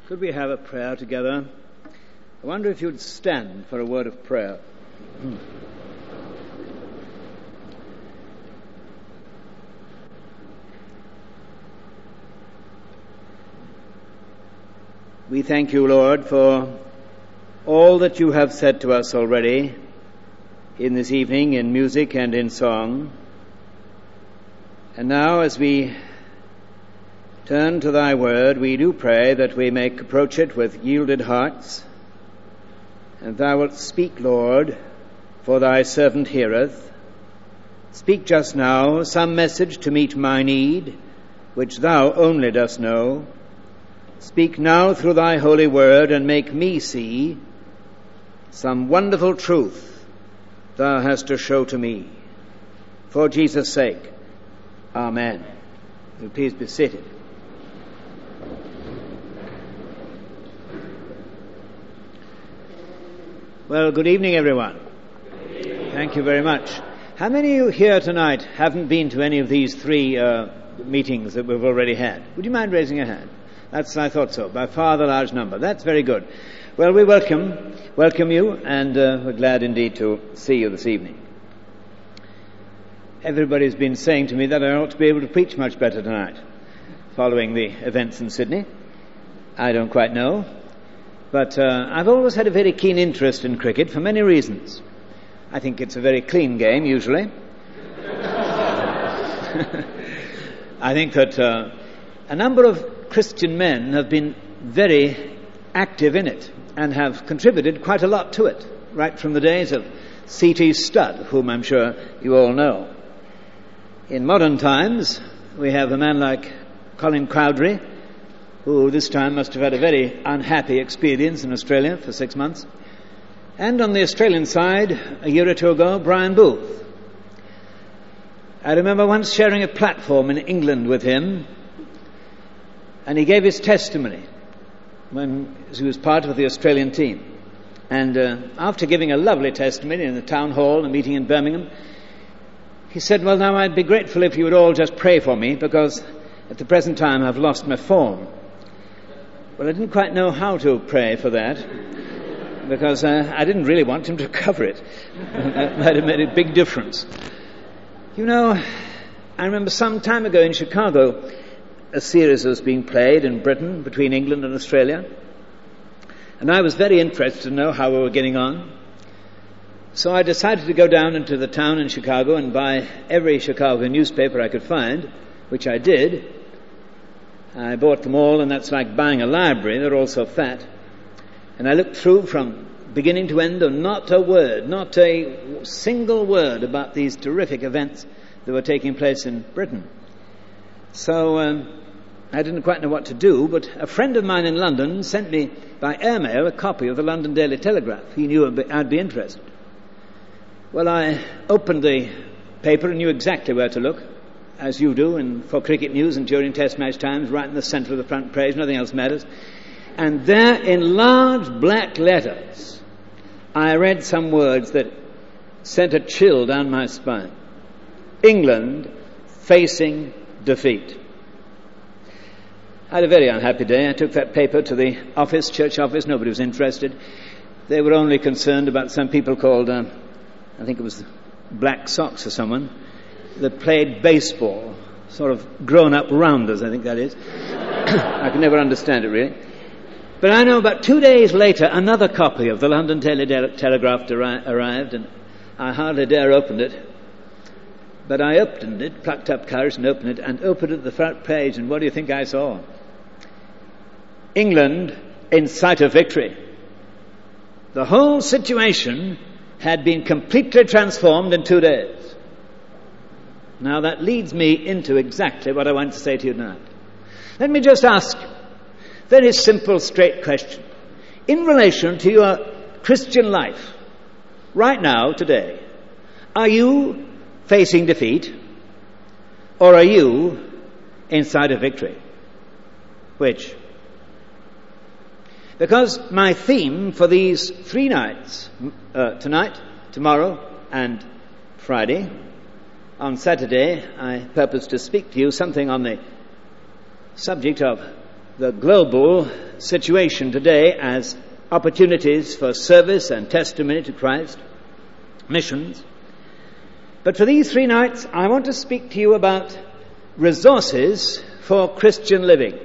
Could we have a prayer together? I wonder if you'd stand for a word of prayer. We thank you, Lord, for all that you have said to us already in this evening in music and in song. And now, as we turn to thy word, we do pray that we may approach it with yielded hearts. And thou wilt speak, Lord, for thy servant heareth. Speak just now some message to meet my need, which thou only dost know. Speak now through thy holy word, and make me see some wonderful truth thou hast to show to me. For Jesus' sake, amen. Will please be seated. Well, good evening, everyone. Good evening. Thank you very much. How many of you here tonight haven't been to any of these three meetings that we've already had? Would you mind raising a hand? I thought so. By far the large number. That's very good. Well, we welcome you, and we're glad indeed to see you this evening. Everybody's been saying to me that I ought to be able to preach much better tonight, following the events in Sydney. I don't quite know. But I've always had a very keen interest in cricket for many reasons. I think it's a very clean game, usually. I think that a number of Christian men have been very active in it and have contributed quite a lot to it, right from the days of C.T. Studd, whom I'm sure you all know. In modern times, we have a man like Colin Cowdrey, who this time must have had a very unhappy experience in Australia for 6 months. And on the Australian side, a year or two ago, Brian Booth. I remember once sharing a platform in England with him, and he gave his testimony when he was part of the Australian team. And after giving a lovely testimony in the town hall, a meeting in Birmingham, he said, well, now I'd be grateful if you would all just pray for me, because at the present time I've lost my form. Well, I didn't quite know how to pray for that, because I didn't really want him to cover it. That might have made a big difference. You know, I remember some time ago in Chicago, a series was being played in Britain between England and Australia, and I was very interested to know how we were getting on. So I decided to go down into the town in Chicago and buy every Chicago newspaper I could find, which I did. I bought them all, and that's like buying a library. They're all so fat. And I looked through from beginning to end, and not a word, not a single word about these terrific events that were taking place in Britain. So I didn't quite know what to do, but a friend of mine in London sent me by airmail a copy of the London Daily Telegraph. He knew I'd be interested. Well, I opened the paper and knew exactly where to look, as you do, and for cricket news and during test match times, right in the centre of the front page, nothing else matters. And there, in large black letters, I read some words that sent a chill down my spine. England facing defeat. I had a very unhappy day. I took that paper to the office, church office. Nobody was interested. They were only concerned about some people called, I think it was Black Sox or someone, that played baseball, sort of grown-up rounders, I think that is. I can never understand it, really. But I know about 2 days later, another copy of the London Daily Telegraph arrived, and I hardly dare open it. But I opened it, plucked up courage and opened it at the front page, and what do you think I saw? England in sight of victory. The whole situation had been completely transformed in 2 days. Now that leads me into exactly what I want to say to you tonight. Let me just ask you a very simple, straight question. In relation to your Christian life, right now, today, are you facing defeat, or are you inside of victory? Which? Because my theme for these 3 nights, tonight, tomorrow, and Friday, on Saturday, I purpose to speak to you something on the subject of the global situation today as opportunities for service and testimony to Christ, missions. But for these 3 nights, I want to speak to you about resources for Christian living.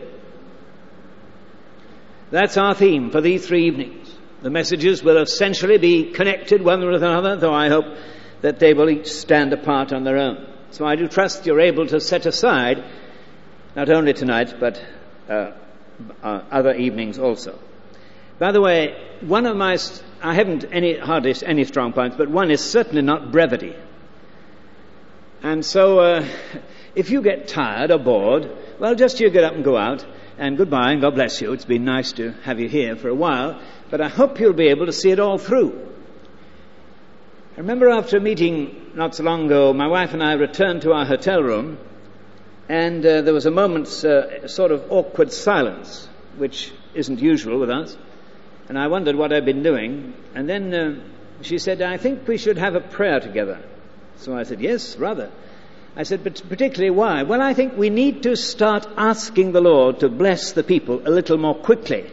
That's our theme for these 3 evenings. The messages will essentially be connected one with another, though I hope that they will each stand apart on their own. So I do trust you're able to set aside, not only tonight, but other evenings also. By the way, I haven't hardly any strong points, but one is certainly not brevity. And so, if you get tired or bored, well, just you get up and go out, and goodbye, and God bless you. It's been nice to have you here for a while, but I hope you'll be able to see it all through. I remember after a meeting not so long ago, my wife and I returned to our hotel room, and there was a moment's sort of awkward silence, which isn't usual with us, and I wondered what I'd been doing, and then she said, "I think we should have a prayer together." So I said, "Yes, rather." I said, "But particularly why?" "Well, I think we need to start asking the Lord to bless the people a little more quickly."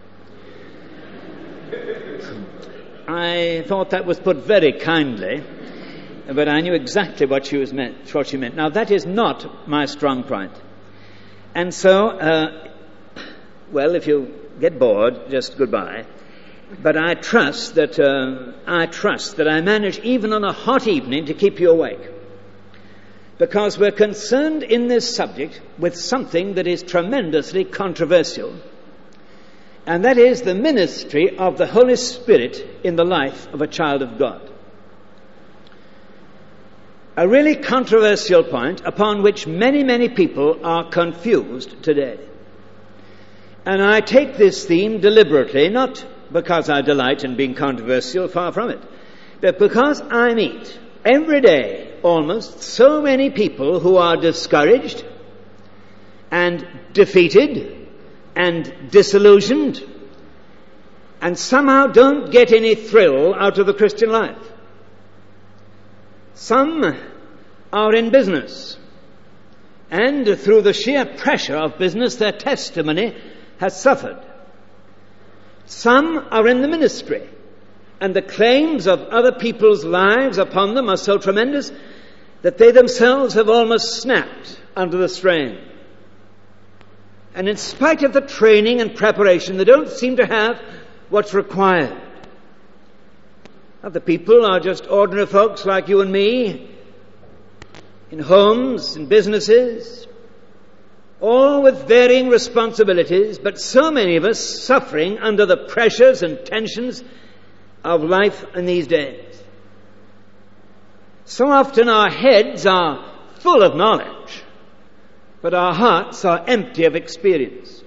I thought that was put very kindly, but I knew exactly what she meant. Now, that is not my strong point. And so, well, if you get bored, just goodbye. But I trust that I manage, even on a hot evening, to keep you awake. Because we're concerned in this subject with something that is tremendously controversial, and that is the ministry of the Holy Spirit in the life of a child of God. A really controversial point upon which many, many people are confused today. And I take this theme deliberately, not because I delight in being controversial, far from it, but because I meet every day almost so many people who are discouraged and defeated and disillusioned and somehow don't get any thrill out of the Christian life. Some are in business, and through the sheer pressure of business their testimony has suffered. Some are in the ministry, and the claims of other people's lives upon them are so tremendous that they themselves have almost snapped under the strain. And in spite of the training and preparation, they don't seem to have what's required. Other people are just ordinary folks like you and me, in homes, in businesses, all with varying responsibilities, but so many of us suffering under the pressures and tensions of life in these days. So often our heads are full of knowledge, but our hearts are empty of experience.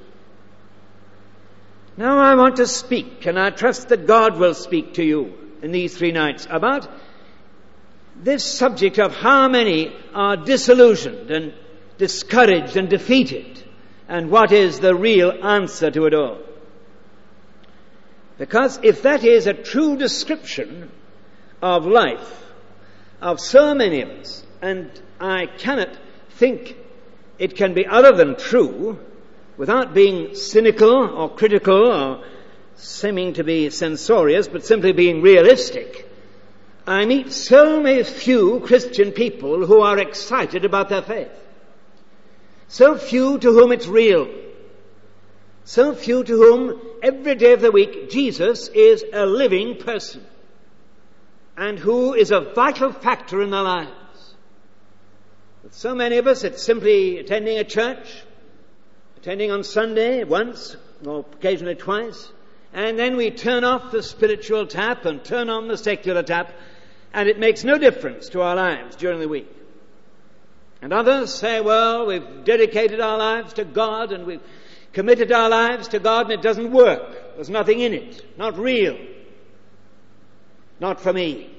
Now I want to speak, and I trust that God will speak to you in these 3 nights, about this subject of how many are disillusioned and discouraged and defeated, and what is the real answer to it all. Because if that is a true description of life of so many of us, and I cannot think it can be other than true without being cynical or critical or seeming to be censorious, but simply being realistic, I meet so many few Christian people who are excited about their faith. So few to whom it's real. So few to whom every day of the week Jesus is a living person and who is a vital factor in their lives. With so many of us, it's simply attending a church, attending on Sunday once or occasionally twice, and then we turn off the spiritual tap and turn on the secular tap, and it makes no difference to our lives during the week. And others say, well, we've dedicated our lives to God and we've committed our lives to God, and it doesn't work. There's nothing in it. Not real. Not for me.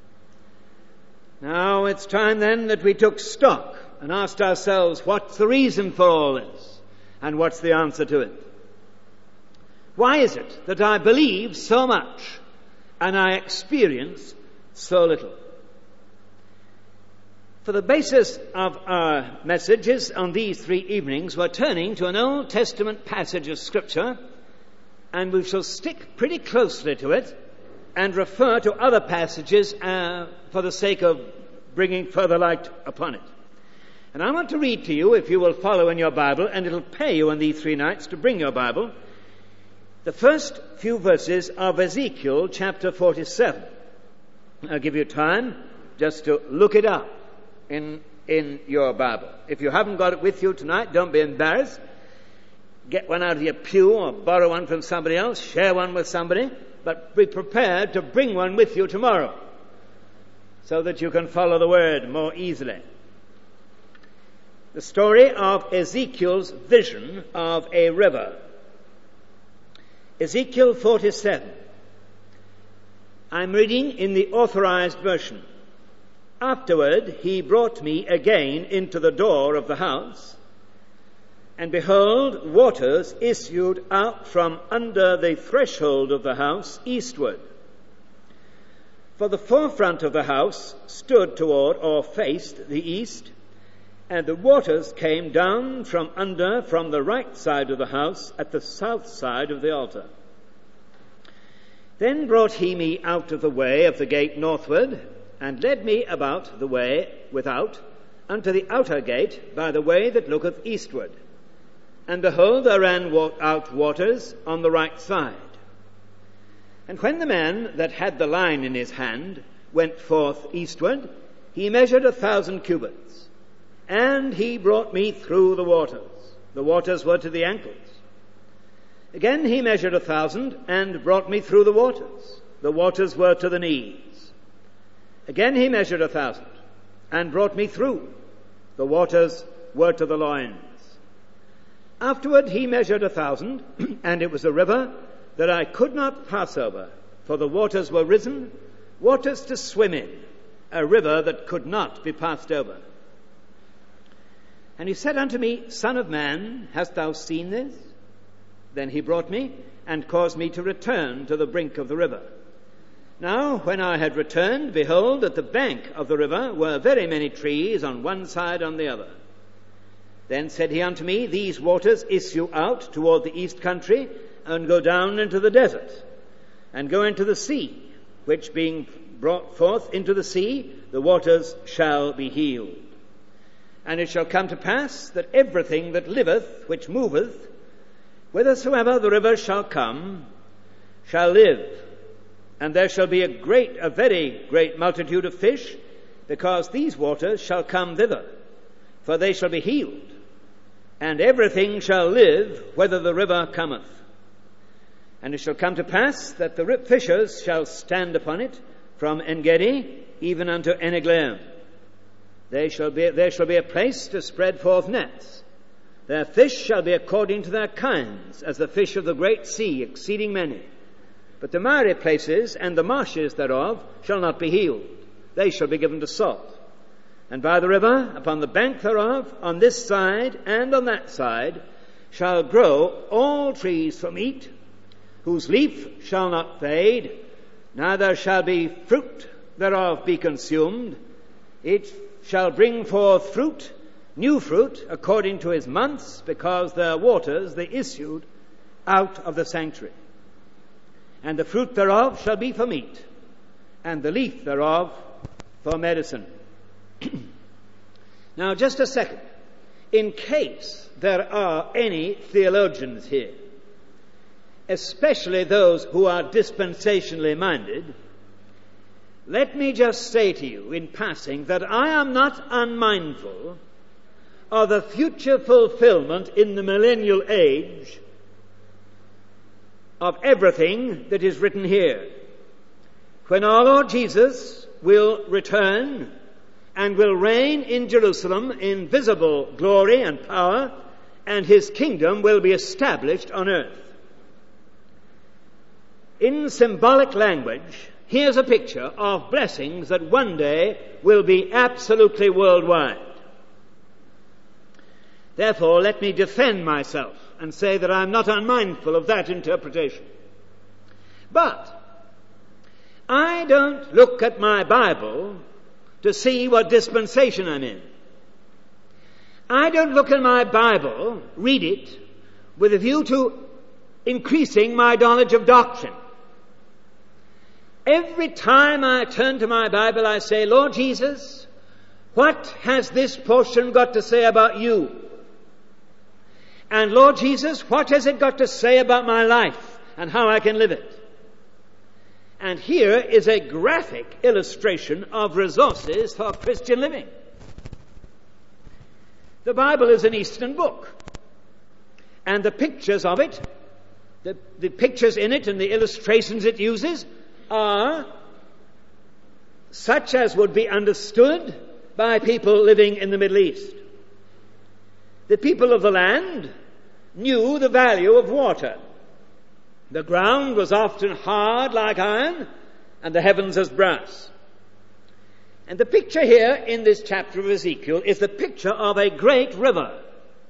Now it's time then that we took stock and asked ourselves, what's the reason for all this? And what's the answer to it? Why is it that I believe so much and I experience so little? For the basis of our messages on these 3 evenings, we're turning to an Old Testament passage of Scripture, and we shall stick pretty closely to it and refer to other passages for the sake of bringing further light upon it. And I want to read to you, if you will follow in your Bible, and it'll pay you on these 3 nights to bring your Bible, the first few verses of Ezekiel chapter 47. I'll give you time just to look it up in your Bible. If you haven't got it with you tonight, don't be embarrassed. Get one out of your pew or borrow one from somebody else, share one with somebody, but be prepared to bring one with you tomorrow so that you can follow the Word more easily. The story of Ezekiel's vision of a river. Ezekiel 47. I'm reading in the Authorized Version. Afterward he brought me again into the door of the house, and behold, waters issued out from under the threshold of the house eastward. For the forefront of the house stood toward or faced the east, and the waters came down from under from the right side of the house at the south side of the altar. Then brought he me out of the way of the gate northward, and led me about the way without unto the outer gate by the way that looketh eastward. And behold, there ran out waters on the right side. And when the man that had the line in his hand went forth eastward, he measured 1,000 cubits. And he brought me through the waters. The waters were to the ankles. Again he measured 1,000 and brought me through the waters. The waters were to the knees. Again he measured 1,000 and brought me through. The waters were to the loins. Afterward he measured 1,000, and it was a river that I could not pass over, for the waters were risen, waters to swim in, a river that could not be passed over. And he said unto me, Son of man, hast thou seen this? Then he brought me and caused me to return to the brink of the river. Now, when I had returned, behold, at the bank of the river were very many trees on one side and on the other. Then said he unto me, These waters issue out toward the east country, and go down into the desert, and go into the sea, which being brought forth into the sea, the waters shall be healed. And it shall come to pass that everything that liveth, which moveth, whithersoever the river shall come, shall live. And there shall be a very great multitude of fish, because these waters shall come thither, for they shall be healed. And everything shall live, whether the river cometh. And it shall come to pass that the fishers shall stand upon it, from En-gedi even unto En-eglaim. There shall be a place to spread forth nets. Their fish shall be according to their kinds, as the fish of the great sea, exceeding many. But the miry places and the marshes thereof shall not be healed. They shall be given to salt. And by the river, upon the bank thereof, on this side and on that side, shall grow all trees for meat, whose leaf shall not fade, neither shall be fruit thereof be consumed. It shall bring forth fruit, new fruit, according to his months, because their waters they issued out of the sanctuary. And the fruit thereof shall be for meat, and the leaf thereof for medicine. Now, just a second. In case there are any theologians here, especially those who are dispensationally minded, let me just say to you in passing that I am not unmindful of the future fulfillment in the millennial age of everything that is written here. When our Lord Jesus will return and will reign in Jerusalem in visible glory and power, and his kingdom will be established on earth. In symbolic language, here's a picture of blessings that one day will be absolutely worldwide. Therefore, let me defend myself and say that I'm not unmindful of that interpretation. But I don't look at my Bible to see what dispensation I'm in. I don't look in my Bible, read it, with a view to increasing my knowledge of doctrine. Every time I turn to my Bible, I say, Lord Jesus, what has this portion got to say about you? And Lord Jesus, what has it got to say about my life and how I can live it? And here is a graphic illustration of resources for Christian living. The Bible is an Eastern book, and the pictures of it, the pictures in it and the illustrations it uses are such as would be understood by people living in the Middle East. The people of the land knew the value of water. The ground was often hard like iron, and the heavens as brass. And the picture here in this chapter of Ezekiel is the picture of a great river.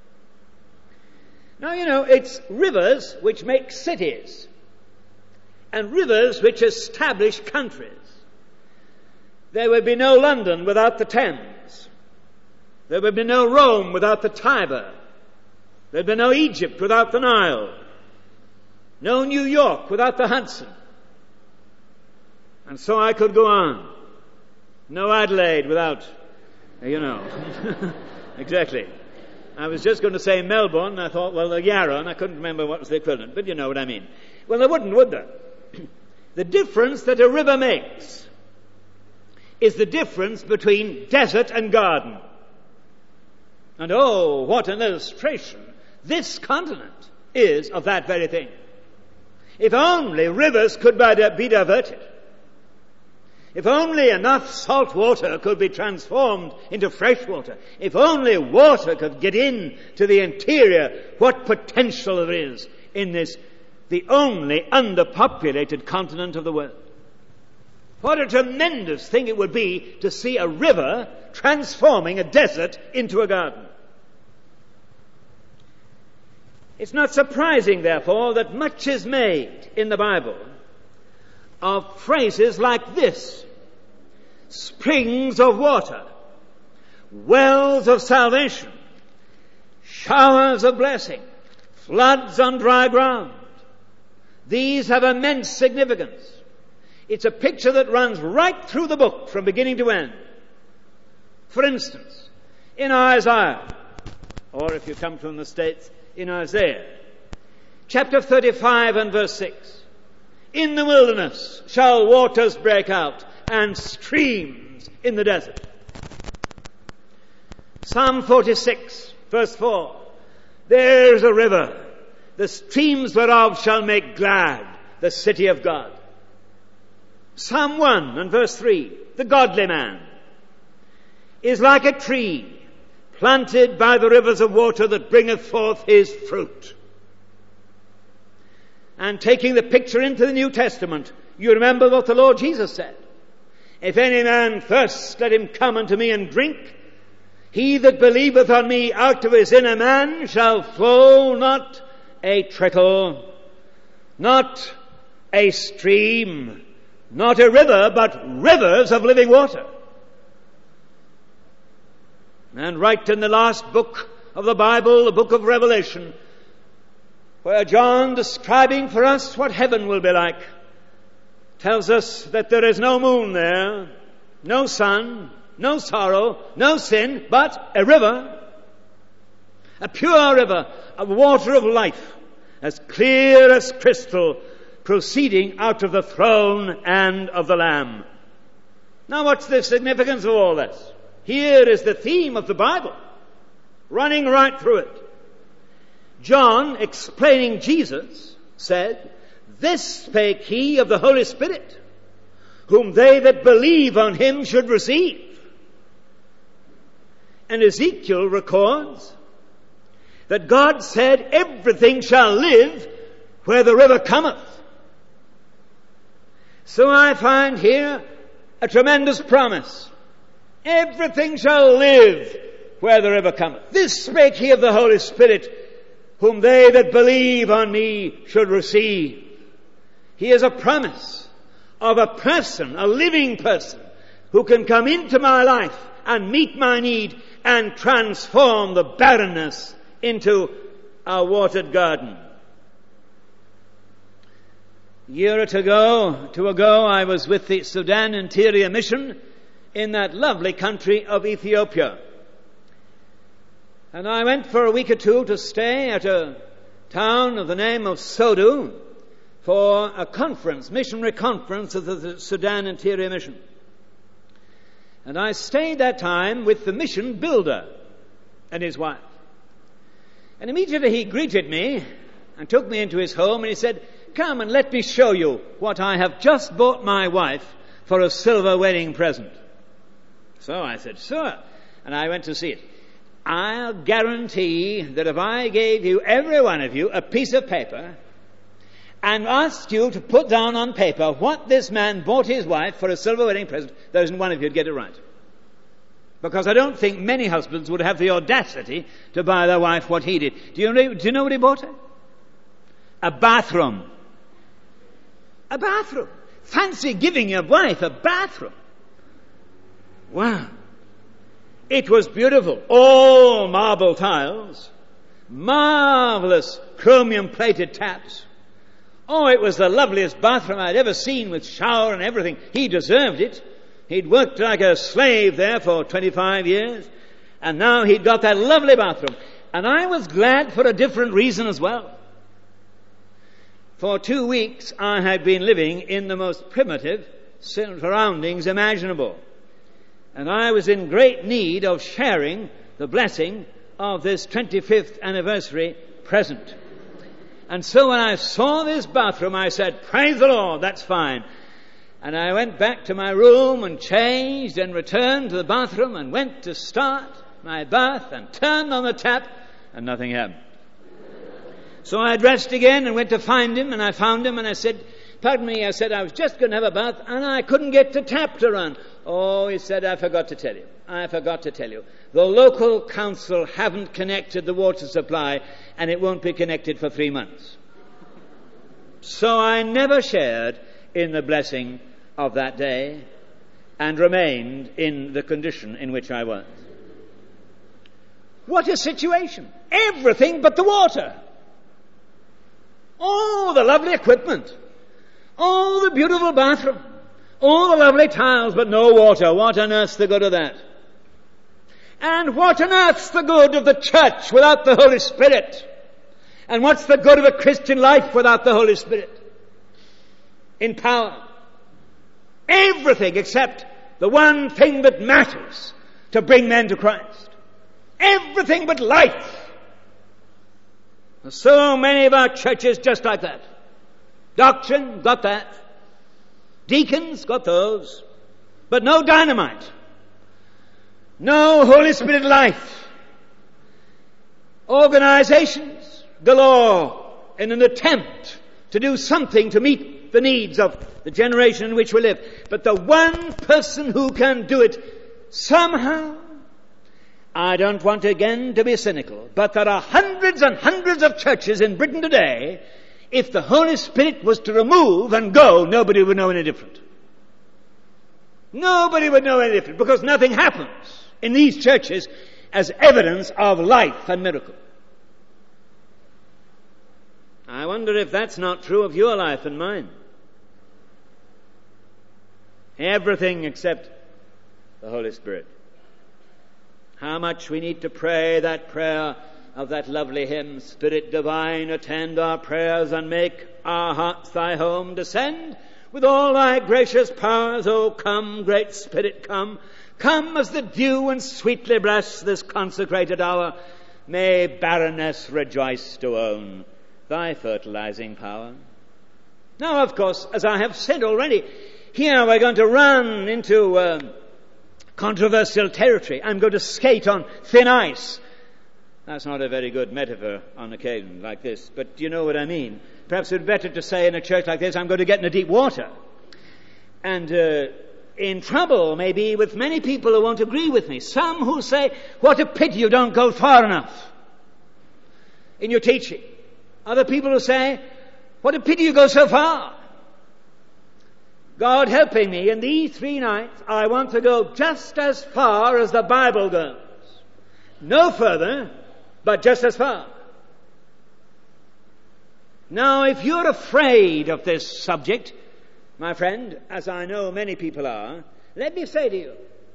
Now, it's rivers which make cities, and rivers which establish countries. There would be no London without the Thames. There would be no Rome without the Tiber. There would be no Egypt without the Nile. No New York without the Hudson. And so I could go on. No Adelaide without, Exactly. I was just going to say Melbourne, and I thought, well, the Yarra, and I couldn't remember what was the equivalent, but you know what I mean. Well, there wouldn't, would there? The difference that a river makes is the difference between desert and garden. And oh, what an illustration this continent is of that very thing. If only rivers could be diverted. If only enough salt water could be transformed into fresh water. If only water could get in to the interior, what potential there is in this, the only underpopulated continent of the world. What a tremendous thing it would be to see a river transforming a desert into a garden. It's not surprising, therefore, that much is made in the Bible of phrases like this: springs of water, wells of salvation, showers of blessing, floods on dry ground. These have immense significance. It's a picture that runs right through the book from beginning to end. For instance, in Isaiah, or if you come from the States, in Isaiah, chapter 35 and verse 6, in the wilderness shall waters break out and streams in the desert. Psalm 46, verse 4, there's a river, the streams whereof shall make glad the city of God. Psalm 1 and verse 3, the godly man is like a tree planted by the rivers of water that bringeth forth his fruit. And taking the picture into the New Testament, you remember what the Lord Jesus said. If any man thirst, let him come unto me and drink. He that believeth on me, out of his inner man shall flow not a trickle, not a stream, not a river, but rivers of living water. And right in the last book of the Bible, the book of Revelation, where John, describing for us what heaven will be like, tells us that there is no moon there, no sun, no sorrow, no sin, but a river, a pure river, a water of life, as clear as crystal, proceeding out of the throne and of the Lamb. Now, what's the significance of all this? Here is the theme of the Bible, running right through it. John, explaining Jesus, said, this spake he of the Holy Spirit, whom they that believe on him should receive. And Ezekiel records that God said, everything shall live where the river cometh. So I find here a tremendous promise. Everything shall live where the river cometh. This spake he of the Holy Spirit, whom they that believe on me should receive. He is a promise of a person, a living person, who can come into my life and meet my need and transform the barrenness into a watered garden. A year or two ago, I was with the Sudan Interior Mission in that lovely country of Ethiopia. And I went for a week or two to stay at a town of the name of Sodu for a conference, missionary conference of the Sudan Interior Mission. And I stayed that time with the mission builder and his wife. And immediately he greeted me and took me into his home, and he said, "Come and let me show you what I have just bought my wife for a silver wedding present." So I said, "Sure." And I went to see it. I'll guarantee that if I gave you, every one of you, a piece of paper and asked you to put down on paper what this man bought his wife for a silver wedding present, there isn't one of you who'd get it right. Because I don't think many husbands would have the audacity to buy their wife what he did. Do you know what he bought her? A bathroom. A bathroom. Fancy giving your wife a bathroom. Wow. It was beautiful. All marble tiles. Marvelous chromium-plated taps. Oh, it was the loveliest bathroom I'd ever seen, with shower and everything. He deserved it. He'd worked like a slave there for 25 years, and now he'd got that lovely bathroom. And I was glad for a different reason as well. For 2 weeks I had been living in the most primitive surroundings imaginable. And I was in great need of sharing the blessing of this 25th anniversary present. And so when I saw this bathroom, I said, "Praise the Lord, that's fine." And I went back to my room and changed and returned to the bathroom and went to start my bath and turned on the tap, and nothing happened. So I dressed again and went to find him, and I found him, and I said, "Pardon me," I said, "I was just going to have a bath and I couldn't get the tap to run." "Oh," he said, "I forgot to tell you. The local council haven't connected the water supply, and it won't be connected for 3 months." So I never shared in the blessing of that day and remained in the condition in which I was. What a situation! Everything but the water. All the lovely equipment. All the beautiful bathroom. All the lovely tiles, but no water. What on earth's the good of that? And what on earth's the good of the church without the Holy Spirit? And what's the good of a Christian life without the Holy Spirit? In power. Everything except the one thing that matters to bring men to Christ. Everything but life. So many of our churches just like that. Doctrine, got that. Deacons, got those. But no dynamite. No Holy Spirit life. Organizations galore in an attempt to do something to meet the needs of the generation in which we live. But the one person who can do it somehow, I don't want again to be cynical, but there are hundreds and hundreds of churches in Britain today. If the Holy Spirit was to remove and go, nobody would know any different. Nobody would know any different, because nothing happens in these churches as evidence of life and miracle. I wonder if that's not true of your life and mine. Everything except the Holy Spirit. How much we need to pray that prayer of that lovely hymn, "Spirit divine, attend our prayers and make our hearts thy home. Descend with all thy gracious powers. O come, great Spirit, come. Come as the dew and sweetly bless this consecrated hour. May barrenness rejoice to own thy fertilizing power." Now, of course, as I have said already, here we're going to run into controversial territory. I'm going to skate on thin ice. That's not a very good metaphor on occasion like this, but you know what I mean. Perhaps it would be better to say in a church like this, I'm going to get into deep water. And in trouble, maybe, with many people who won't agree with me. Some who say, "What a pity you don't go far enough in your teaching." Other people who say, "What a pity you go so far." God helping me, in these 3 nights, I want to go just as far as the Bible goes. No further, but just as far. Now, if you're afraid of this subject, my friend, as I know many people are, let me say to you,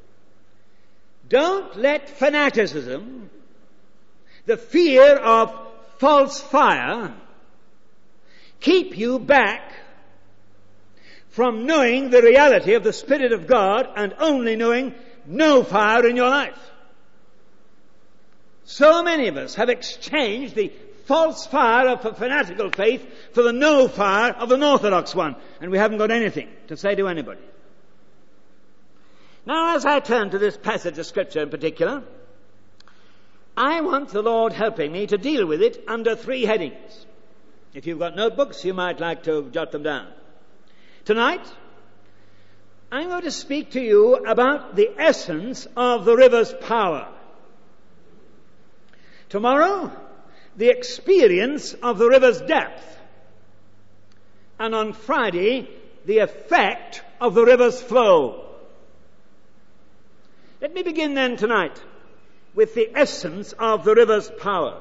don't let fanaticism, the fear of false fire, keep you back from knowing the reality of the Spirit of God and only knowing no fire in your life. So many of us have exchanged the false fire of a fanatical faith for the no fire of an orthodox one, and we haven't got anything to say to anybody. Now, as I turn to this passage of Scripture in particular, I want the Lord helping me to deal with it under 3 headings. If you've got notebooks, you might like to jot them down. Tonight, I'm going to speak to you about the essence of the river's power. Tomorrow, the experience of the river's depth. And on Friday, the effect of the river's flow. Let me begin then tonight with the essence of the river's power.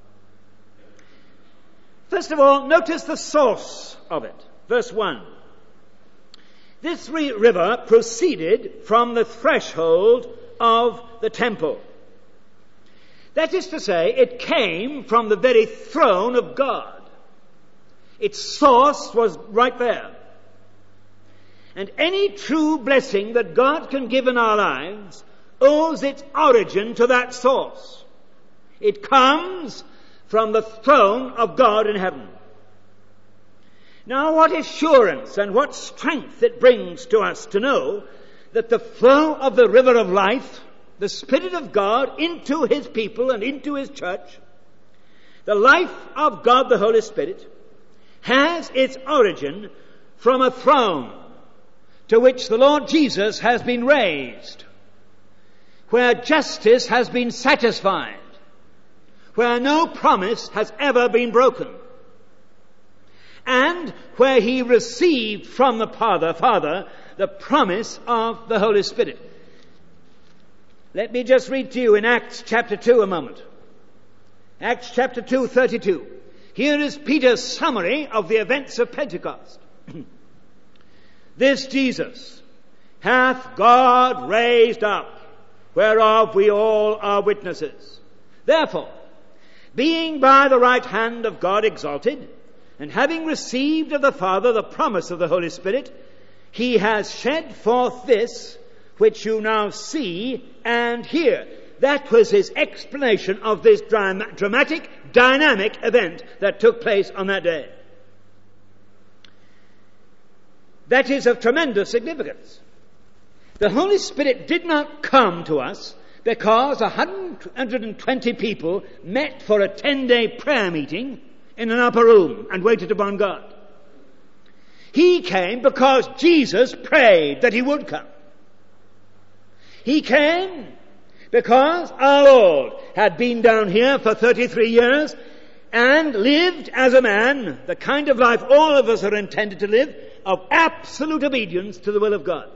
First of all, notice the source of it. Verse 1. This river proceeded from the threshold of the temple. That is to say, it came from the very throne of God. Its source was right there. And any true blessing that God can give in our lives owes its origin to that source. It comes from the throne of God in heaven. Now, what assurance and what strength it brings to us to know that the flow of the river of life, the Spirit of God into His people and into His church, the life of God the Holy Spirit, has its origin from a throne to which the Lord Jesus has been raised, where justice has been satisfied, where no promise has ever been broken, and where He received from the Father the promise of the Holy Spirit. Let me just read to you in Acts chapter 2 a moment. Acts chapter 2, 32. Here is Peter's summary of the events of Pentecost. This Jesus hath God raised up, whereof we all are witnesses. Therefore, being by the right hand of God exalted, and having received of the Father the promise of the Holy Spirit, He has shed forth this which you now see and hear. That was His explanation of this dramatic, dynamic event that took place on that day. That is of tremendous significance. The Holy Spirit did not come to us because 120 people met for a 10-day prayer meeting in an upper room and waited upon God. He came because Jesus prayed that He would come. He came because our Lord had been down here for 33 years and lived as a man, the kind of life all of us are intended to live, of absolute obedience to the will of God.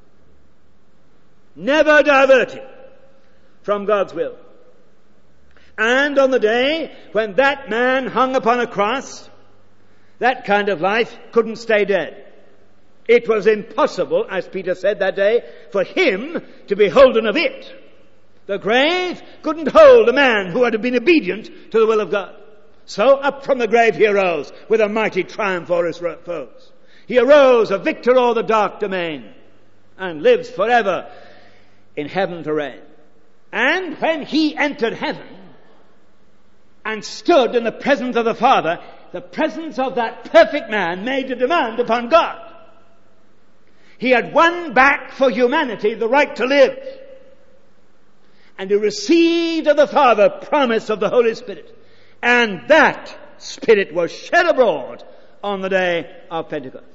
Never diverting from God's will. And on the day when that man hung upon a cross, that kind of life couldn't stay dead. It was impossible, as Peter said that day, for him to be holden of it. The grave couldn't hold a man who had been obedient to the will of God. So up from the grave he arose with a mighty triumph for his foes. He arose a victor o'er the dark domain and lives forever in heaven to reign. And when he entered heaven and stood in the presence of the Father, the presence of that perfect man made a demand upon God. He had won back for humanity the right to live. And he received of the Father promise of the Holy Spirit. And that Spirit was shed abroad on the day of Pentecost.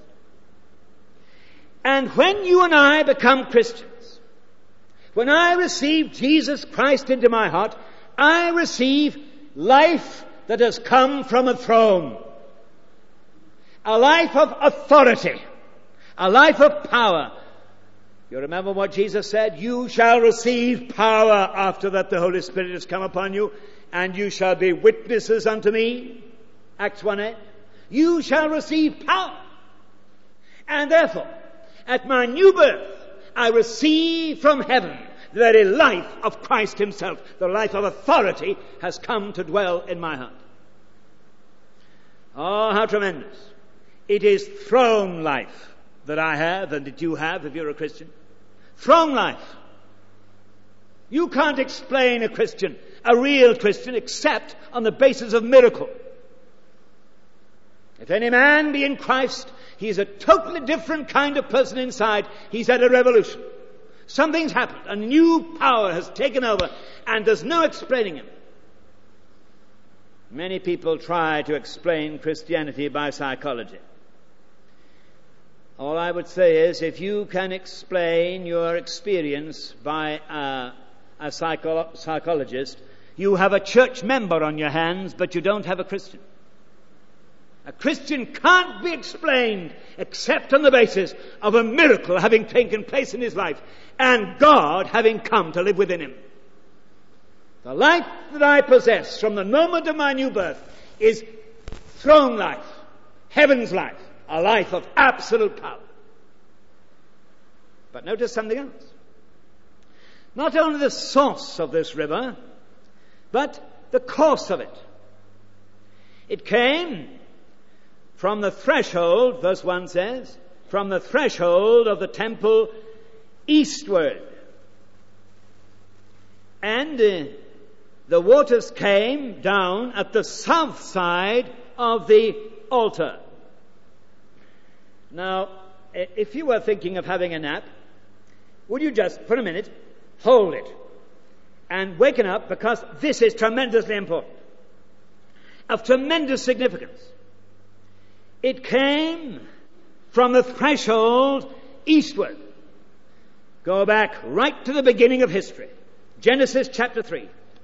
And when you and I become Christians, when I receive Jesus Christ into my heart, I receive life that has come from a throne. A life of authority. A life of power. You remember what Jesus said? You shall receive power after that the Holy Spirit has come upon you, and you shall be witnesses unto me. Acts 1:8. You shall receive power. And therefore, at my new birth, I receive from heaven the very life of Christ himself. The life of authority has come to dwell in my heart. Oh, how tremendous. It is throne life that I have and that you have if you're a Christian. Throne life. You can't explain a Christian, a real Christian, except on the basis of miracle. If any man be in Christ, he is a totally different kind of person inside. He's had a revolution. Something's happened. A new power has taken over, and there's no explaining him. Many people try to explain Christianity by psychology. All I would say is, if you can explain your experience by a psychologist, you have a church member on your hands, but you don't have a Christian. A Christian can't be explained except on the basis of a miracle having taken place in his life and God having come to live within him. The life that I possess from the moment of my new birth is throne life, heaven's life, a life of absolute power. But notice something else. Not only the source of this river, but the course of it. It came from the threshold, verse 1 says, from the threshold of the temple eastward. And the waters came down at the south side of the altar. Now, if you were thinking of having a nap, would you just, for a minute, hold it and waken up, because this is tremendously important, of tremendous significance. It came from the threshold eastward. Go back right to the beginning of history. Genesis chapter 3.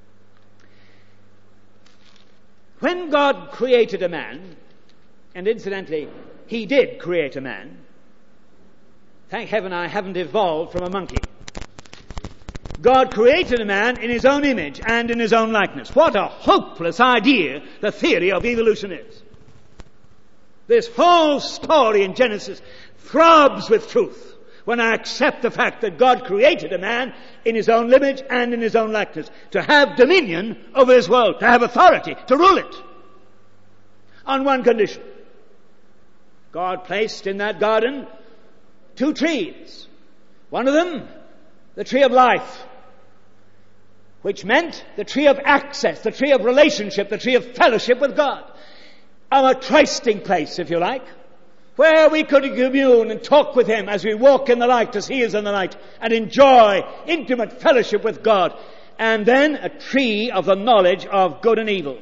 When God created a man, and incidentally, he did create a man. Thank heaven I haven't evolved from a monkey. God created a man in his own image and in his own likeness. What a hopeless idea the theory of evolution is. This whole story in Genesis throbs with truth when I accept the fact that God created a man in his own image and in his own likeness, to have dominion over this world, to have authority, to rule it, on one condition. God placed in that garden 2 trees. One of them, the tree of life, which meant the tree of access, the tree of relationship, the tree of fellowship with God. Our trysting place, if you like, where we could commune and talk with him as we walk in the light as he is in the light, and enjoy intimate fellowship with God. And then a tree of the knowledge of good and evil.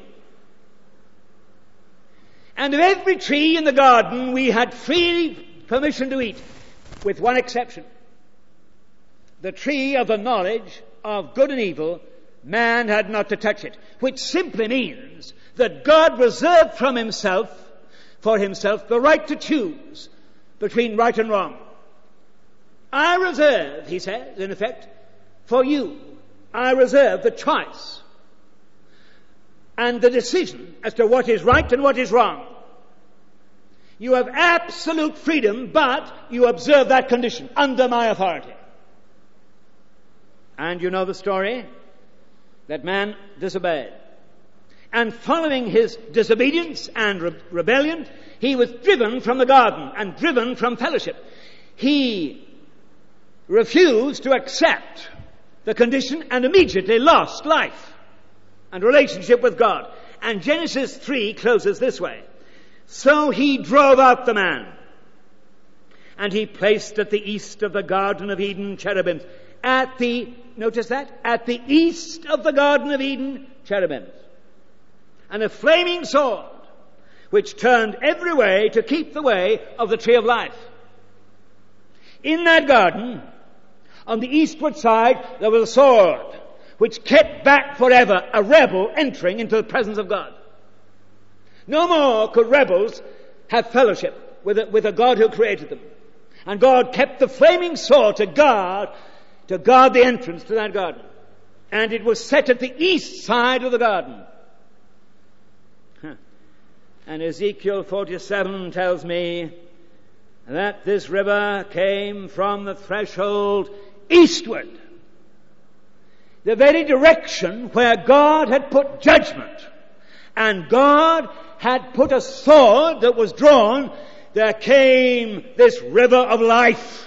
And of every tree in the garden we had free permission to eat, with one exception. The tree of the knowledge of good and evil, man had not to touch it, which simply means that God reserved for himself the right to choose between right and wrong. I reserve, he says, in effect, for you, I reserve the choice and the decision as to what is right and what is wrong. You have absolute freedom, but you observe that condition under my authority. And you know the story, that man disobeyed. And following his disobedience and rebellion, he was driven from the garden and driven from fellowship. He refused to accept the condition and immediately lost life and relationship with God. And Genesis 3 closes this way. So he drove out the man, and he placed at the east of the Garden of Eden cherubims. Notice that? At the east of the Garden of Eden, cherubims. And a flaming sword, which turned every way to keep the way of the tree of life. In that garden, on the eastward side, there was a sword, which kept back forever a rebel entering into the presence of God. No more could rebels have fellowship with a God who created them. And God kept the flaming sword to guard the entrance to that garden. And it was set at the east side of the garden. And Ezekiel 47 tells me that this river came from the threshold eastward. The very direction where God had put judgment. And God had put a sword that was drawn. There came this river of life.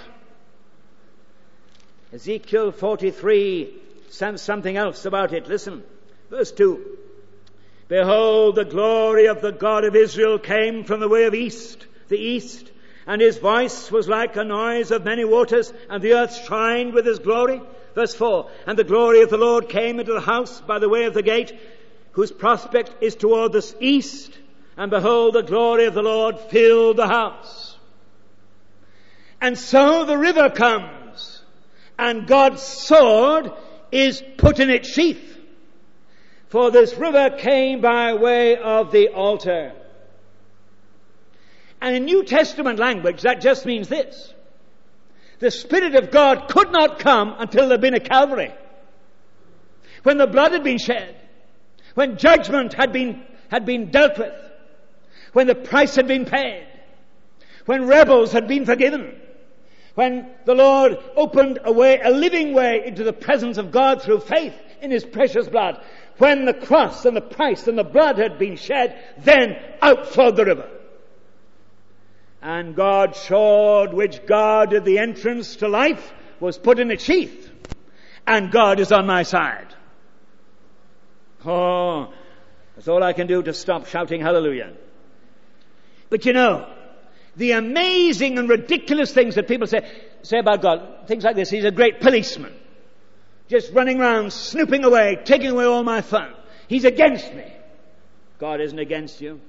Ezekiel 43 says something else about it. Listen, verse 2. Behold, the glory of the God of Israel came from the way of the east, and his voice was like a noise of many waters, and the earth shined with his glory. Verse 4, and the glory of the Lord came into the house by the way of the gate, whose prospect is toward the east, and behold, the glory of the Lord filled the house. And so the river comes, and God's sword is put in its sheath. For this river came by way of the altar. And in New Testament language, that just means this. The Spirit of God could not come until there had been a Calvary. When the blood had been shed, when judgment had been dealt with, when the price had been paid, when rebels had been forgiven, when the Lord opened a living way into the presence of God through faith in his precious blood, when the cross and the price and the blood had been shed, then out flowed the river. And God's sword, which guarded the entrance to life, was put in its sheath. And God is on my side. Oh, that's all I can do to stop shouting hallelujah. But you know, the amazing and ridiculous things that people say about God, things like this: he's a great policeman, just running around, snooping away, taking away all my fun. He's against me. God isn't against you.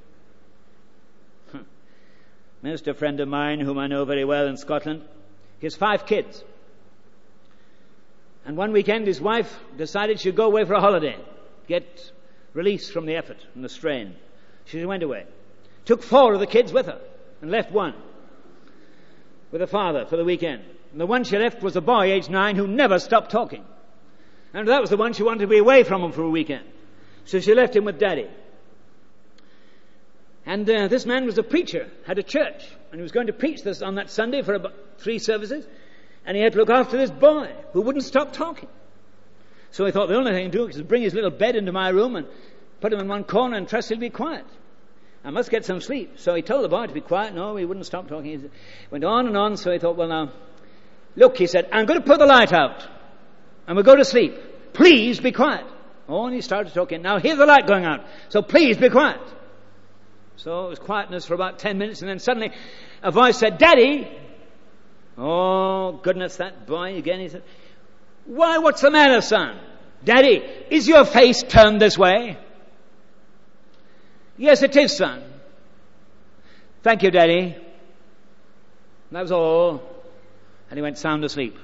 Minister friend of mine, whom I know very well in Scotland, he has 5 kids. And one weekend his wife decided she'd go away for a holiday, get release from the effort and the strain. She went away. Took 4 of the kids with her and left one with the father for the weekend. And the one she left was a boy aged 9 who never stopped talking. And that was the one she wanted to be away from him for a weekend. So she left him with Daddy. And this man was a preacher, had a church, and he was going to preach this on that Sunday for about 3 services, and he had to look after this boy who wouldn't stop talking. So he thought the only thing to do was bring his little bed into my room and put him in one corner and trust he'll be quiet. I must get some sleep. So he told the boy to be quiet. No, he wouldn't stop talking. He went on and on, so he thought, well now, look, he said, I'm going to put the light out, and we'll go to sleep. Please be quiet. Oh, and he started talking. Now here's the light going out, so please be quiet. So it was quietness for about 10 minutes, and then suddenly a voice said, Daddy! Oh, goodness, that boy again. He said, why, what's the matter, son? Daddy, is your face turned this way? Yes, it is, son. Thank you, Daddy. That was all. And he went sound asleep.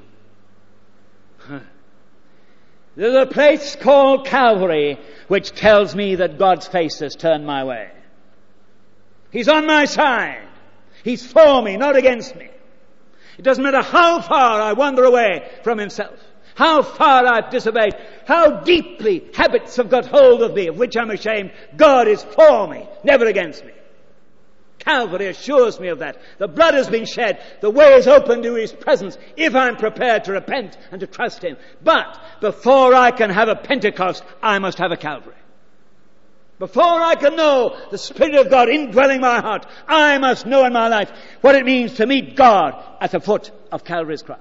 There's a place called Calvary which tells me that God's face has turned my way. He's on my side. He's for me, not against me. It doesn't matter how far I wander away from himself, how far I've disobeyed, how deeply habits have got hold of me, of which I'm ashamed. God is for me, never against me. Calvary assures me of that. The blood has been shed. The way is open to his presence if I'm prepared to repent and to trust him. But before I can have a Pentecost, I must have a Calvary. Before I can know the Spirit of God indwelling my heart, I must know in my life what it means to meet God at the foot of Calvary's cross.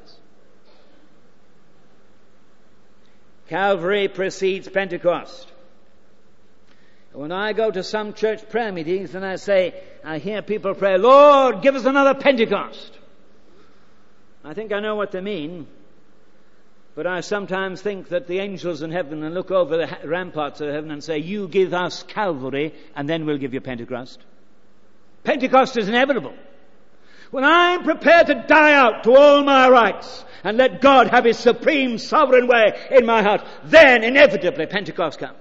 Calvary precedes Pentecost. When I go to some church prayer meetings and I hear people pray, Lord, give us another Pentecost. I think I know what they mean. But I sometimes think that the angels in heaven and look over the ramparts of heaven and say, you give us Calvary and then we'll give you Pentecost. Pentecost is inevitable. When I'm prepared to die out to all my rights and let God have his supreme sovereign way in my heart, then inevitably Pentecost comes.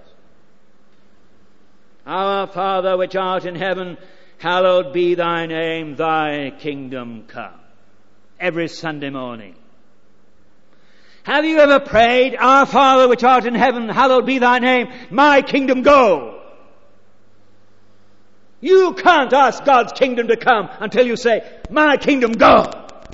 Our Father which art in heaven, hallowed be thy name, thy kingdom come. every Sunday morning? Have you ever prayed, Our Father which art in heaven, hallowed be thy name, my kingdom go? You can't ask God's kingdom to come until you say, my kingdom go.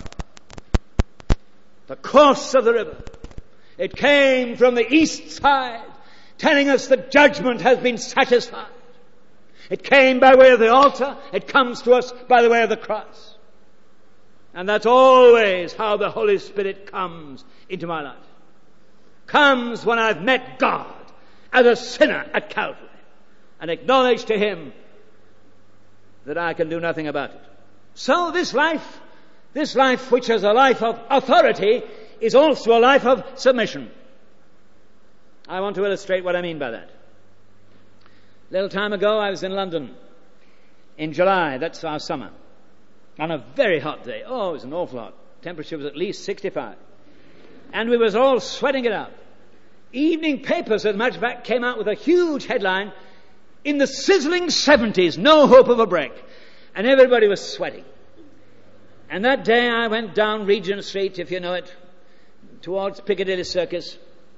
The course of the river. It came from the east side, telling us that judgment has been satisfied. It came by way of the altar. It comes to us by the way of the cross. And that's always how the Holy Spirit comes into my life. Comes when I've met God as a sinner at Calvary and acknowledged to Him that I can do nothing about it. So this life which is a life of authority, is also a life of submission. I want to illustrate what I mean by that. A little time ago I was in London in July, that's our summer, on a very hot day. Oh, it was an awful hot. Temperature was at least 65. And we was all sweating it out. Evening papers, as a matter of fact, came out with a huge headline, in the sizzling 70s, no hope of a break. And everybody was sweating. And that day I went down Regent Street, if you know it, towards Piccadilly Circus.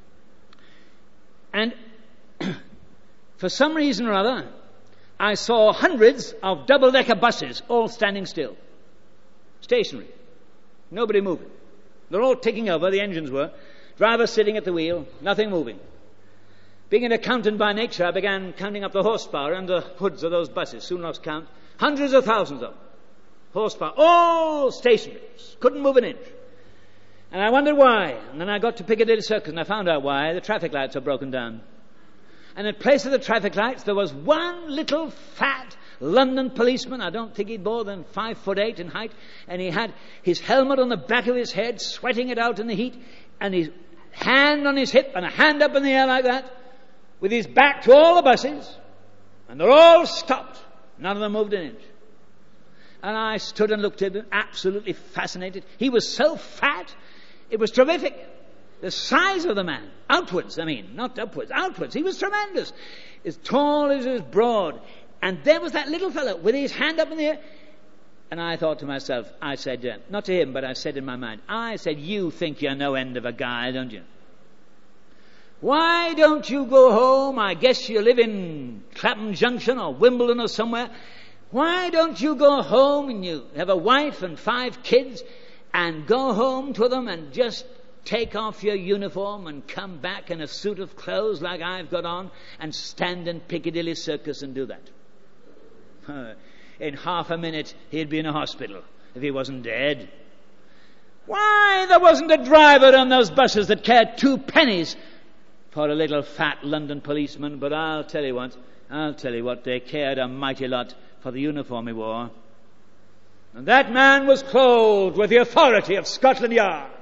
And for some reason or other, I saw hundreds of double-decker buses all standing still. Stationary. Nobody moving. They're all ticking over, the engines were. Driver sitting at the wheel, nothing moving. Being an accountant by nature, I began counting up the horsepower under hoods of those buses. Soon lost count. Hundreds of thousands of them. Horsepower. All stationary. Couldn't move an inch. And I wondered why. And then I got to Piccadilly Circus and I found out why. The traffic lights are broken down. And in place of the traffic lights, there was one little fat London policeman. I don't think he'd more than 5'8" in height. And he had his helmet on the back of his head, sweating it out in the heat. And his hand on his hip and a hand up in the air like that, with his back to all the buses. And they're all stopped. None of them moved an inch. And I stood and looked at him, absolutely fascinated. He was so fat, it was terrific. The size of the man, outwards, I mean, not upwards, outwards. He was tremendous. As tall as he was broad. And there was that little fellow with his hand up in the air. And I thought to myself, I said, not to him, but I said in my mind, I said, you think you're no end of a guy, don't you? Why don't you go home? I guess you live in Clapham Junction or Wimbledon or somewhere. Why don't you go home and you have a wife and 5 kids and go home to them and just take off your uniform and come back in a suit of clothes like I've got on and stand in Piccadilly Circus and do that? In half a minute he'd be in a hospital if he wasn't dead. Why, there wasn't a driver on those buses that cared 2 pennies for a little fat London policeman, but I'll tell you what, they cared a mighty lot for the uniform he wore. And that man was clothed with the authority of Scotland Yard.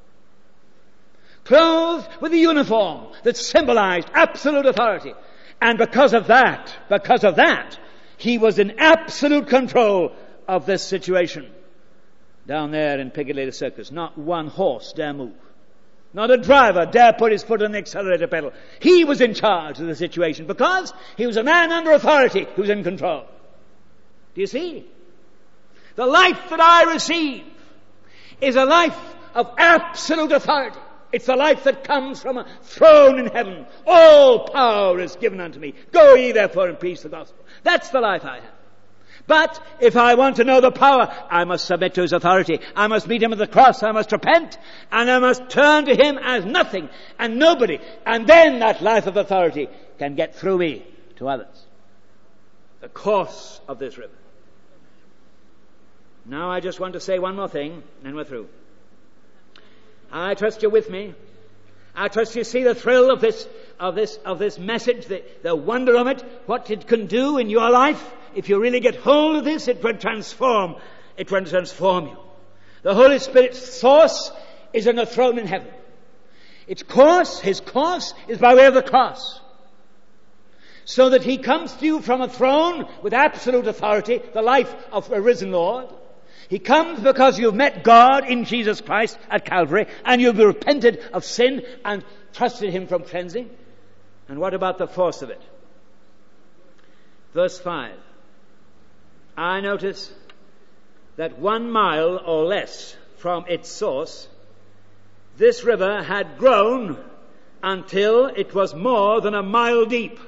Clothed with the uniform that symbolized absolute authority. And because of that, he was in absolute control of this situation. Down there in Piccadilly Circus, not one horse dare move. Not a driver dare put his foot on the accelerator pedal. He was in charge of the situation because he was a man under authority who was in control. Do you see? The life that I receive is a life of absolute authority. It's the life that comes from a throne in heaven. All power is given unto me. Go ye therefore and preach the gospel. That's the life I have. But if I want to know the power, I must submit to his authority. I must meet him at the cross. I must repent. And I must turn to him as nothing and nobody. And then that life of authority can get through me to others. The course of this river. Now I just want to say one more thing, and we're through. I trust you're with me. I trust you see the thrill of this message, the wonder of it, what it can do in your life. If you really get hold of this, it will transform you. The Holy Spirit's source is in the throne in heaven. His course is by way of the cross. So that he comes to you from a throne with absolute authority, the life of a risen Lord. He comes because you've met God in Jesus Christ at Calvary and you've repented of sin and trusted him from cleansing. And what about the force of it? Verse 5. I notice that 1 mile or less from its source, this river had grown until it was more than a mile deep.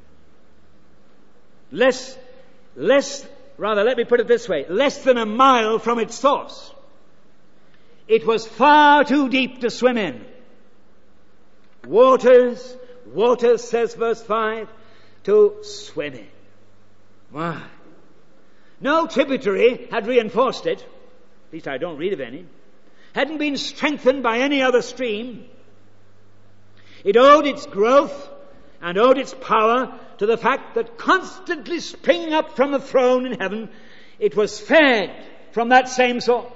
Let me put it this way, less than a mile from its source. It was far too deep to swim in. Waters, says verse 5, to swim in. Why? No tributary had reinforced it. At least I don't read of any. Hadn't been strengthened by any other stream. It owed its growth and owed its power to the fact that constantly springing up from the throne in heaven, it was fed from that same source.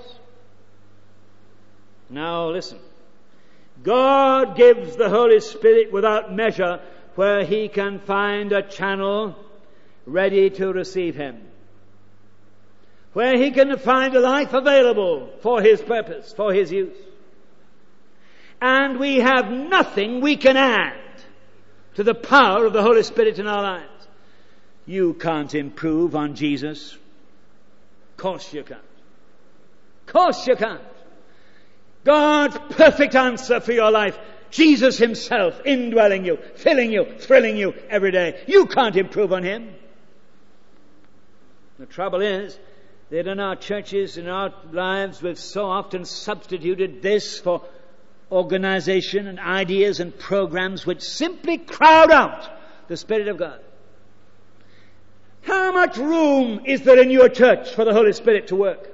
Now listen. God gives the Holy Spirit without measure where He can find a channel ready to receive Him. Where He can find a life available for His purpose, for His use. And we have nothing we can add to the power of the Holy Spirit in our lives. You can't improve on Jesus. Of course you can't. Of course you can't. God's perfect answer for your life, Jesus Himself indwelling you, filling you, thrilling you every day. You can't improve on Him. The trouble is that in our churches, in our lives, we've so often substituted this for organization and ideas and programs which simply crowd out the Spirit of God. How much room is there in your church for the Holy Spirit to work?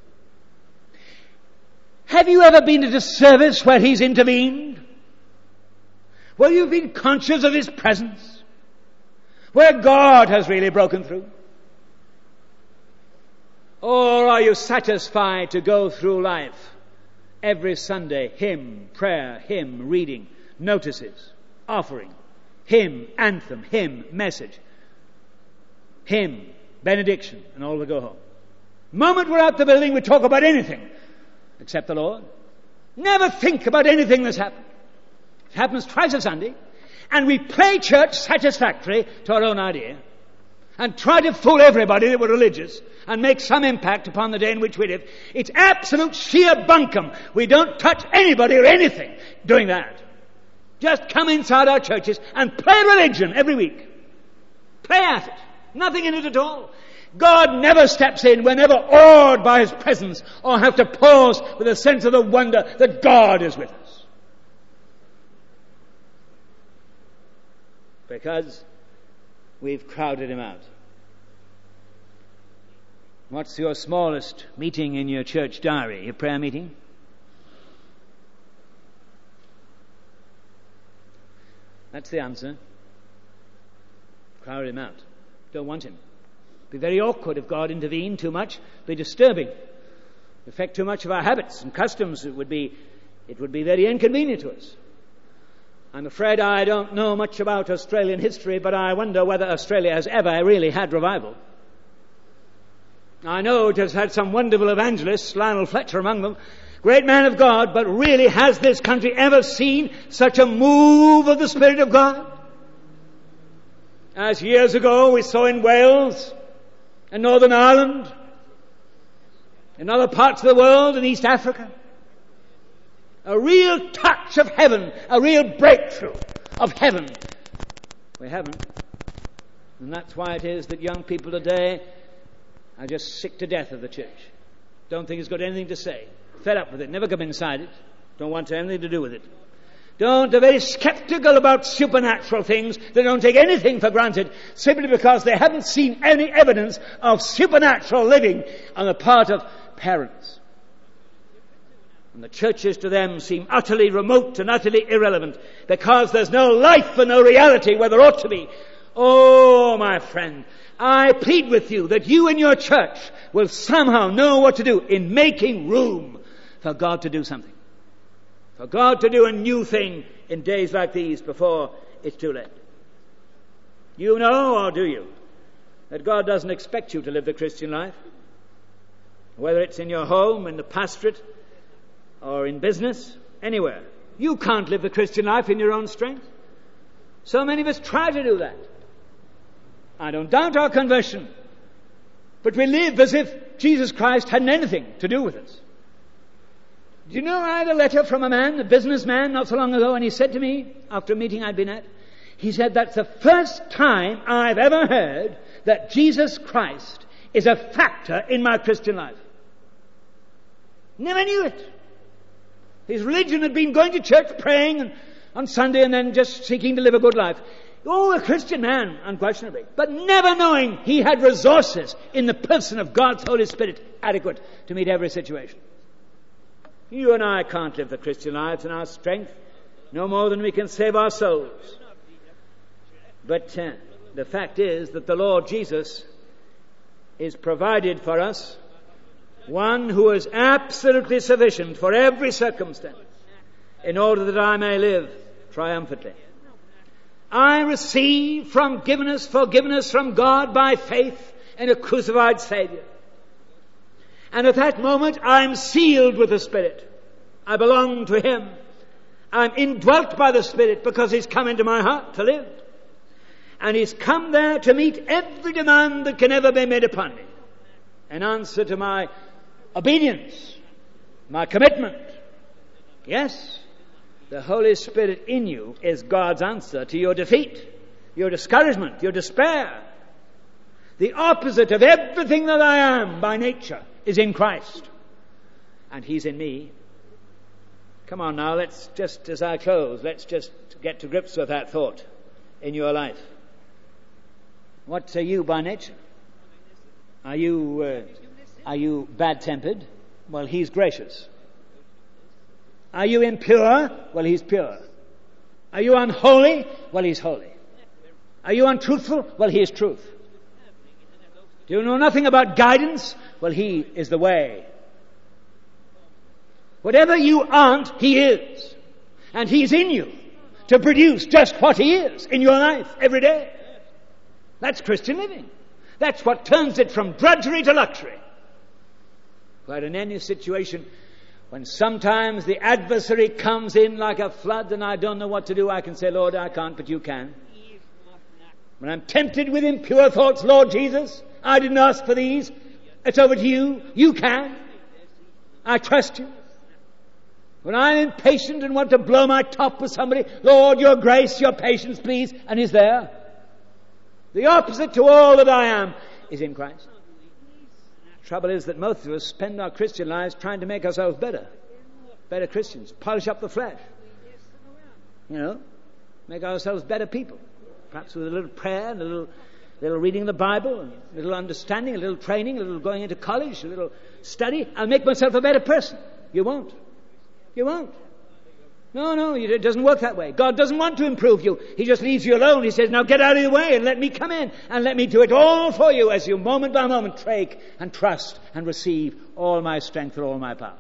Have you ever been at a service where He's intervened? Where you've been conscious of His presence? Where God has really broken through? Or are you satisfied to go through life every Sunday, hymn, prayer, hymn, reading, notices, offering, hymn, anthem, hymn, message, hymn, benediction, and all we go home? The moment we're out the building, we talk about anything except the Lord. Never think about anything that's happened. It happens twice a Sunday, and we play church satisfactory to our own idea, and try to fool everybody that we're religious, and make some impact upon the day in which we live. It's absolute sheer bunkum. We don't touch anybody or anything doing that. Just come inside our churches and play religion every week. Play at it. Nothing in it at all. God never steps in. We're never awed by His presence or have to pause with a sense of the wonder that God is with us. Because we've crowded Him out. What's your smallest meeting in your church diary? Your prayer meeting? That's the answer. Crowd Him out. Don't want Him. Be very awkward if God intervened too much. Be disturbing. Affect too much of our habits and customs. It would be very inconvenient to us. I'm afraid I don't know much about Australian history, but I wonder whether Australia has ever really had revival. I know it has had some wonderful evangelists, Lionel Fletcher among them, great man of God, but really has this country ever seen such a move of the Spirit of God? As years ago we saw in Wales, in Northern Ireland, in other parts of the world, in East Africa. A real touch of heaven, a real breakthrough of heaven. We haven't. And that's why it is that young people today are just sick to death of the church. Don't think it's got anything to say. Fed up with it. Never come inside it. Don't want to have anything to do with it. They're very skeptical about supernatural things. They don't take anything for granted simply because they haven't seen any evidence of supernatural living on the part of parents. And the churches to them seem utterly remote and utterly irrelevant because there's no life and no reality where there ought to be. Oh, my friend, I plead with you that you in your church will somehow know what to do in making room for God to do something. For God to do a new thing in days like these before it's too late. You know, or do you, that God doesn't expect you to live the Christian life? Whether it's in your home, in the pastorate, or in business, anywhere. You can't live the Christian life in your own strength. So many of us try to do that. I don't doubt our conversion, but we live as if Jesus Christ hadn't anything to do with us. Do you know, I had a letter from a man, a businessman, not so long ago, and he said to me, after a meeting I'd been at, he said, that's the first time I've ever heard that Jesus Christ is a factor in my Christian life. Never knew it. His religion had been going to church, praying on Sunday, and then just seeking to live a good life. Oh, a Christian man, unquestionably. But never knowing he had resources in the person of God's Holy Spirit adequate to meet every situation. You and I can't live the Christian life in our strength, no more than we can save our souls. But the fact is that the Lord Jesus is provided for us one who is absolutely sufficient for every circumstance in order that I may live triumphantly. I receive forgiveness from God by faith in a crucified Savior. And at that moment I'm sealed with the Spirit. I belong to Him. I'm indwelt by the Spirit because He's come into my heart to live. And He's come there to meet every demand that can ever be made upon me in answer to my obedience, my commitment. Yes, the Holy Spirit in you is God's answer to your defeat, your discouragement, your despair. The opposite of everything that I am by nature is in Christ. And He's in me. Come on now, let's just, as I close, let's just get to grips with that thought in your life. What are you by nature? Are you bad-tempered? Well, He's gracious. Are you impure? Well, He's pure. Are you unholy? Well, He's holy. Are you untruthful? Well, He is truth. Do you know nothing about guidance? Well, He is the way. Whatever you aren't, He is. And He's in you to produce just what He is in your life every day. That's Christian living. That's what turns it from drudgery to luxury. But in any situation, when sometimes the adversary comes in like a flood and I don't know what to do, I can say, Lord, I can't, but You can. When I'm tempted with impure thoughts, Lord Jesus, I didn't ask for these. It's over to You. You can. I trust You. When I'm impatient and want to blow my top with somebody, Lord, Your grace, Your patience, please, and He's there. The opposite to all that I am is in Christ. The trouble is that most of us spend our Christian lives trying to make ourselves better Christians, polish up the flesh. Make ourselves better people. Perhaps with a little prayer, and a little reading of the Bible, and a little understanding, a little training, a little going into college, a little study. I'll make myself a better person. You won't. You won't. No, it doesn't work that way. God doesn't want to improve you. He just leaves you alone. He says, now get out of the way and let Me come in and let Me do it all for you as you moment by moment take and trust and receive all My strength and all My power.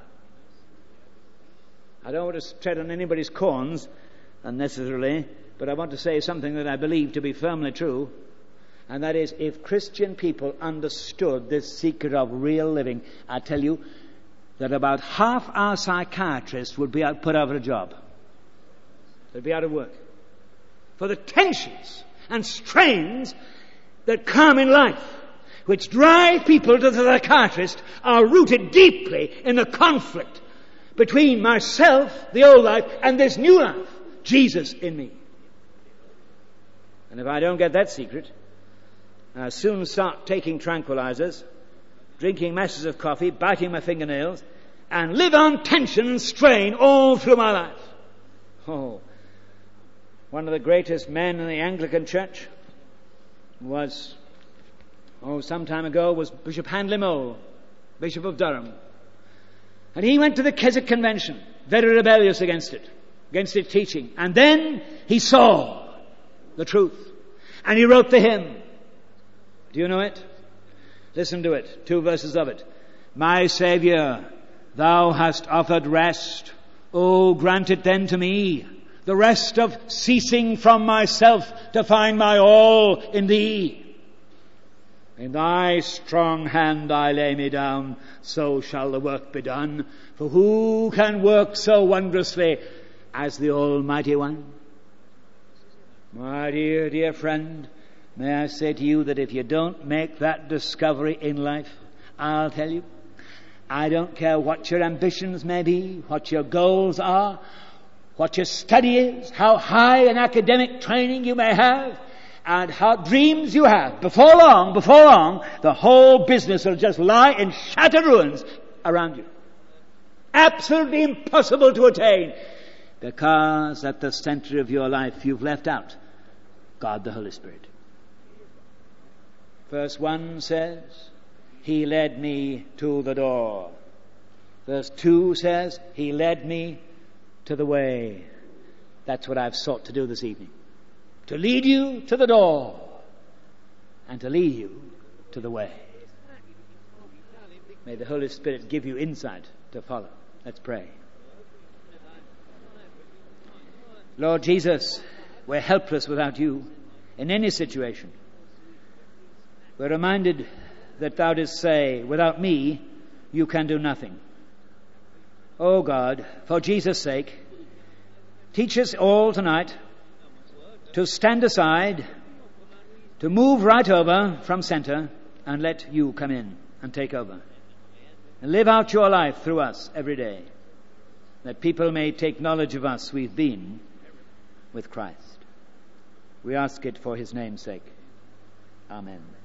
I don't want to tread on anybody's corns unnecessarily, but I want to say something that I believe to be firmly true, and that is, if Christian people understood this secret of real living, I tell you that about half our psychiatrists would be put out of a job. They'd be out of work. For the tensions and strains that come in life, which drive people to the psychiatrist, are rooted deeply in the conflict between myself, the old life, and this new life, Jesus in me. And if I don't get that secret, I'll soon start taking tranquilizers, drinking masses of coffee, biting my fingernails, and live on tension and strain all through my life. Oh, one of the greatest men in the Anglican Church was, some time ago, was Bishop Handley Mole, Bishop of Durham. And he went to the Keswick Convention, very rebellious against its teaching. And then he saw the truth. And he wrote the hymn. Do you know it? Listen to it, 2 verses of it. My Saviour, Thou hast offered rest. Oh, grant it then to me, the rest of ceasing from myself to find my all in Thee. In Thy strong hand I lay me down, so shall the work be done. For who can work so wondrously as the Almighty One? My dear, dear friend, may I say to you that if you don't make that discovery in life, I'll tell you, I don't care what your ambitions may be, what your goals are, what your study is, how high an academic training you may have, and how dreams you have. Before long, the whole business will just lie in shattered ruins around you. Absolutely impossible to attain, because at the center of your life you've left out God the Holy Spirit. Verse 1 says, He led me to the door. Verse 2 says, He led me to the way. That's what I've sought to do this evening. To lead you to the door and to lead you to the way. May the Holy Spirit give you insight to follow. Let's pray. Lord Jesus, we're helpless without you in any situation. We're reminded that thou didst say, without me, you can do nothing. Oh God, for Jesus' sake, teach us all tonight to stand aside, to move right over from center, and let you come in and take over. And live out your life through us every day, that people may take knowledge of us we've been with Christ. We ask it for his name's sake. Amen.